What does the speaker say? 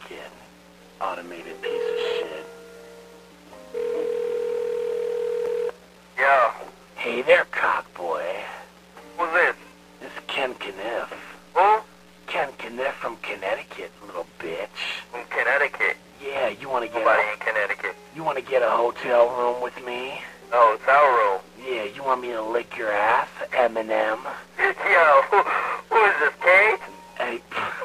Connecticut. Automated piece of shit. Yo. Hey there, cockboy. Who's this? This is Ken Kniff. Who? Ken Kniff from Connecticut, little bitch. From Connecticut. Yeah, you wanna get Nobody in Connecticut. you wanna get a hotel room with me? No, it's our room. Yeah, you want me to lick your ass, Eminem? Yo, who is this, Kate? Hey,